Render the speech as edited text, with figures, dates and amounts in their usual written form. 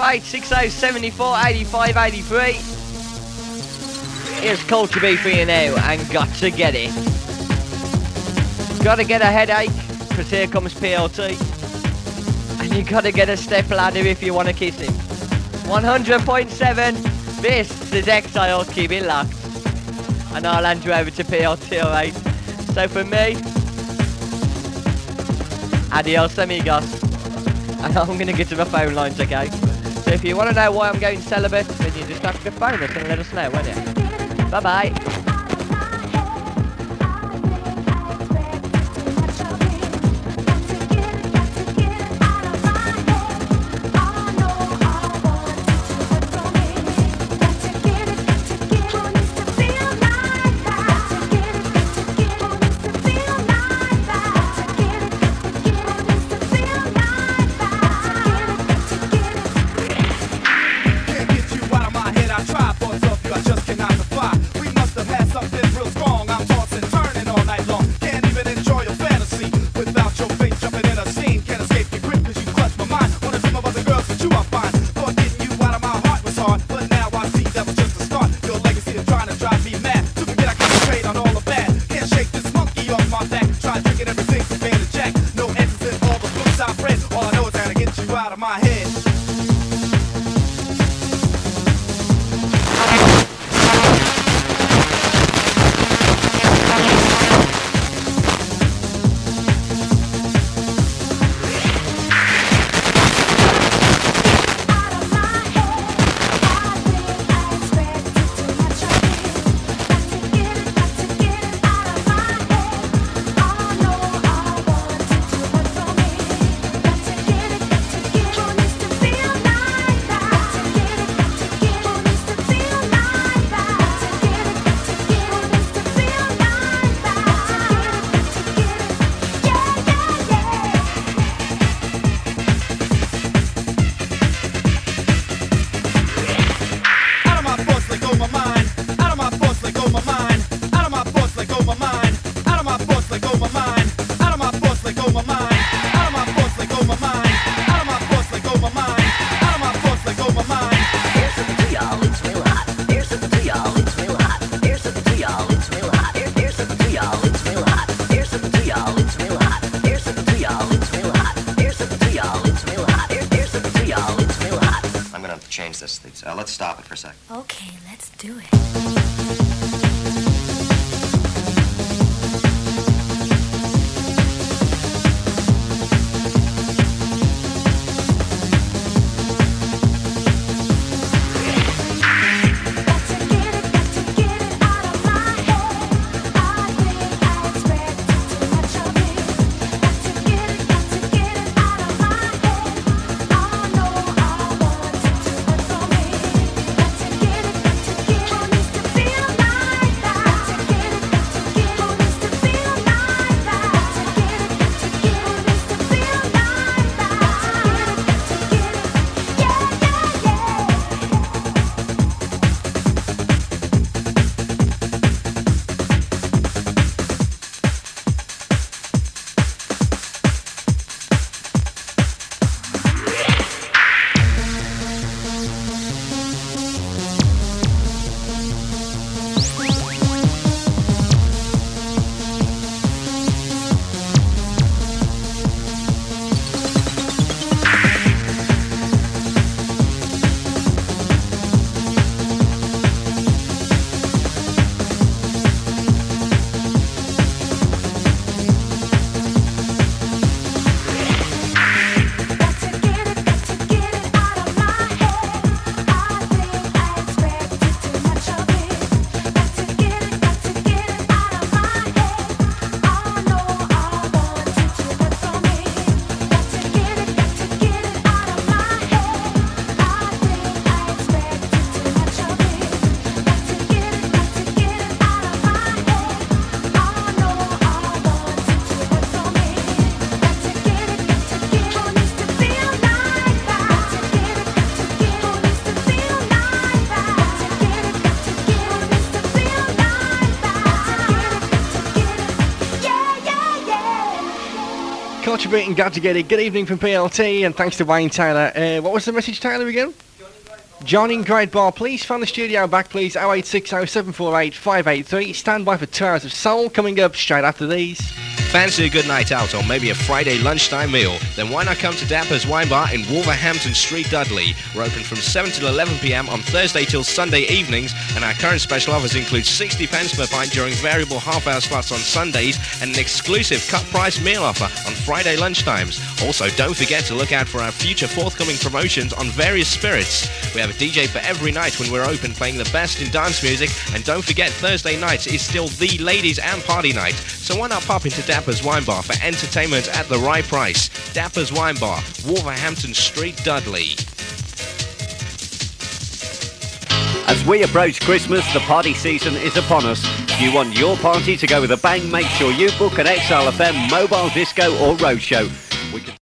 086 74 85 83. Here's Culture B for you now, and got to get it. Gotta get a headache, cause here comes PLT. And you gotta get a step ladder if you wanna kiss him. 100.7, this is Exile, keep it locked. And I'll hand you over to PLT, alright? So for me, adios amigos. And I'm gonna get to my phone lines, okay? So if you wanna know why I'm going celibate, then you just have to phone us and let us know, won't you? Bye bye. Let's stop it for a sec. Okay, let's do it. Archibald and Got to Get It. Good evening from PLT, and thanks to Wayne Taylor. What was the message, Taylor, again? John in Great Bar, please phone the studio back, please. 0860 748 583. Stand by for 2 hours of soul coming up straight after these. Fancy a good night out or maybe a Friday lunchtime meal? Then why not come to Dapper's Wine Bar in Wolverhampton Street, Dudley? We're open from 7 till 11 p.m. on Thursday till Sunday evenings, and our current special offers include 60 pence per pint during variable half-hour slots on Sundays and an exclusive cut-price meal offer on Friday lunchtimes. Also, don't forget to look out for our future forthcoming promotions on various spirits. We have a DJ for every night when we're open, playing the best in dance music, and don't forget Thursday nights is still the ladies and party night. So why not pop into Dapper's Wine Bar for entertainment at the right price? Dapper's Wine Bar, Wolverhampton Street, Dudley. As we approach Christmas, the party season is upon us. If you want your party to go with a bang, make sure you book an XLFM mobile disco or roadshow. We can